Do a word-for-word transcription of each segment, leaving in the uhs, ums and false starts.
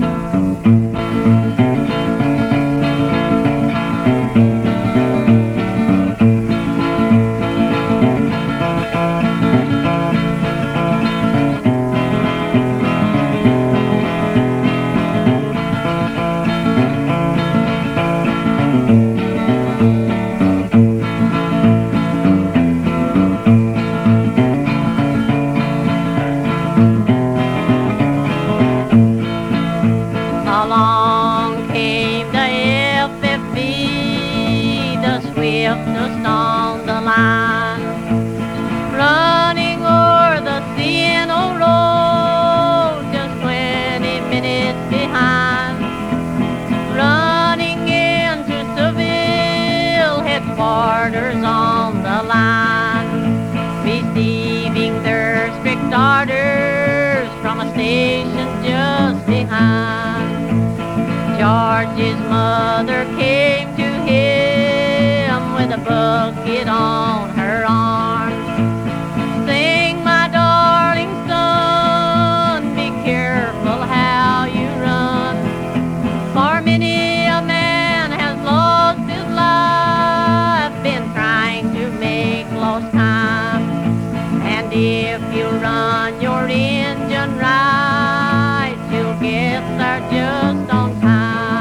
Along came the F F B, the swiftest on the line, running o'er the C N O road just twenty minutes behind, running into Seville headquarters on the line, receiving their strict orders from a station just behind. George's mother came to him with a bucket on her arm, saying, "My darling son, be careful how you run, for many a man has lost his life in trying to make lost time, and if you run your engine right, you'll get there just on time."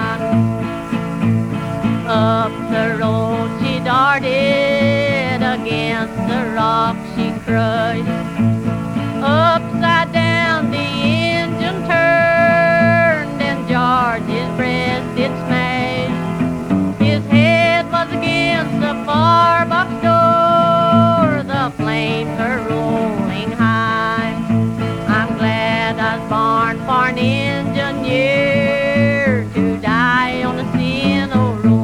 Up the road she darted, against the rock she crushed. Upside down the engine turned, and George's breast it smashed. His head was against the far box door, the flames were rolling high. I'm glad I was born for an engineer to die on the C N O road.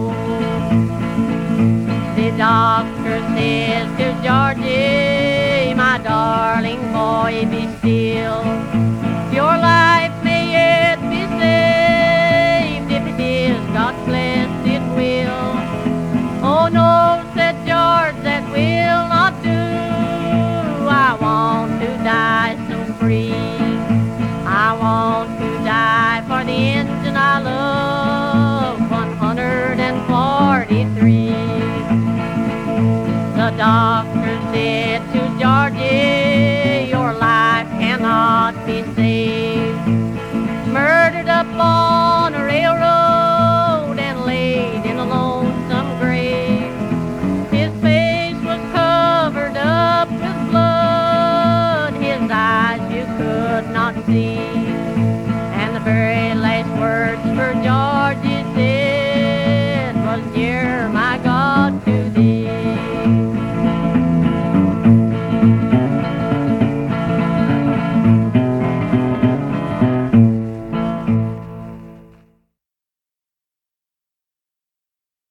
The doctor says to Georgie, "My darling boy, be still. Your life may yet be saved, if it is God's blessed it will." "Oh no," said George, "that will not do. I want to die so free. I want to die for the engine I love, one hundred forty-three. The doctor said to Georgie, "Your life cannot be saved. Murdered up all